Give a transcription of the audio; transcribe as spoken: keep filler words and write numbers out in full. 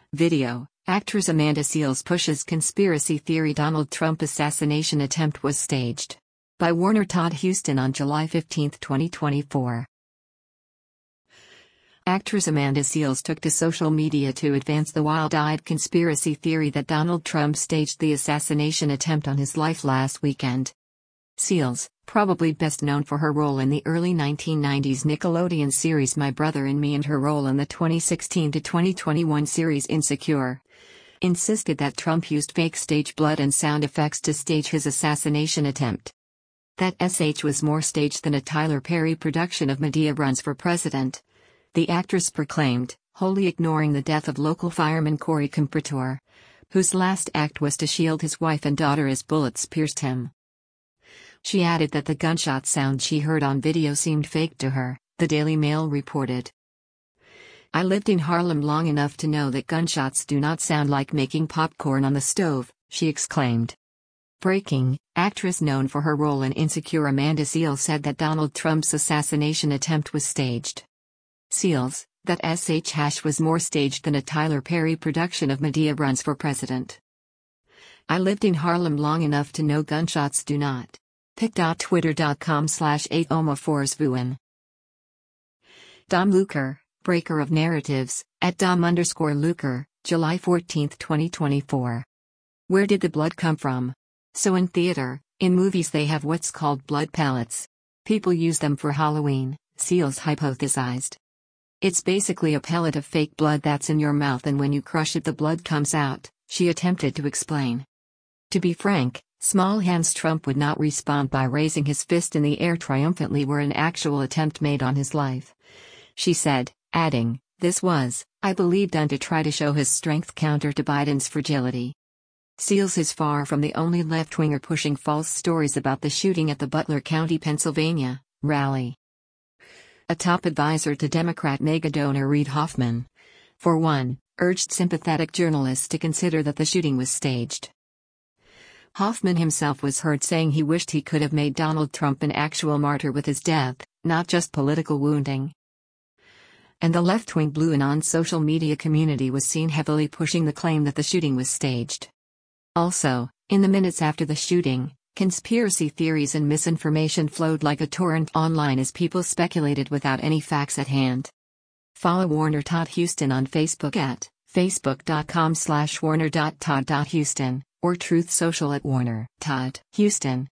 Video, actress Amanda Seales pushes conspiracy theory Donald Trump assassination attempt was staged. By Warner Todd Huston on July fifteenth, twenty twenty-four. Actress Amanda Seales took to social media to advance the wild-eyed conspiracy theory that Donald Trump staged the assassination attempt on his life last weekend. Seales, probably best known for her role in the early nineteen nineties Nickelodeon series My Brother and Me and her role in the twenty sixteen to twenty twenty-one series Insecure, insisted that Trump used fake stage blood and sound effects to stage his assassination attempt. That S H was more staged than a Tyler Perry production of Madea Runs for President, the actress proclaimed, wholly ignoring the death of local fireman Corey Comparator, whose last act was to shield his wife and daughter as bullets pierced him. She added that the gunshot sound she heard on video seemed fake to her, the Daily Mail reported. "I lived in Harlem long enough to know that gunshots do not sound like making popcorn on the stove," she exclaimed. Breaking, actress known for her role in Insecure Amanda Seales said that Donald Trump's assassination attempt was staged. Seales, that S H hash was more staged than a Tyler Perry production of Madea Runs for President. "I lived in Harlem long enough to know gunshots do not. pic.twitter.com slash 8 omaforsvuan. Dom Luker, breaker of narratives, at Dom underscore Luker, July fourteenth, twenty twenty-four. Where did the blood come from? So in theater, in movies they have what's called blood pellets. People use them for Halloween, Seales hypothesized. It's basically a pellet of fake blood that's in your mouth, and when you crush it the blood comes out, she attempted to explain. To be frank, small hands Trump would not respond by raising his fist in the air triumphantly were an actual attempt made on his life, she said, adding, "This was, I believe, done to try to show his strength counter to Biden's fragility." Seales is far from the only left-winger pushing false stories about the shooting at the Butler County, Pennsylvania, rally. A top advisor to Democrat mega-donor Reid Hoffman, for one, urged sympathetic journalists to consider that the shooting was staged. Hoffman himself was heard saying he wished he could have made Donald Trump an actual martyr with his death, not just political wounding. And the left-wing blue and on-social media community was seen heavily pushing the claim that the shooting was staged. Also, in the minutes after the shooting, conspiracy theories and misinformation flowed like a torrent online as people speculated without any facts at hand. Follow Warner Todd Huston on Facebook at facebook.com slash warner.todd.huston or Truth Social at Warner Todd Huston.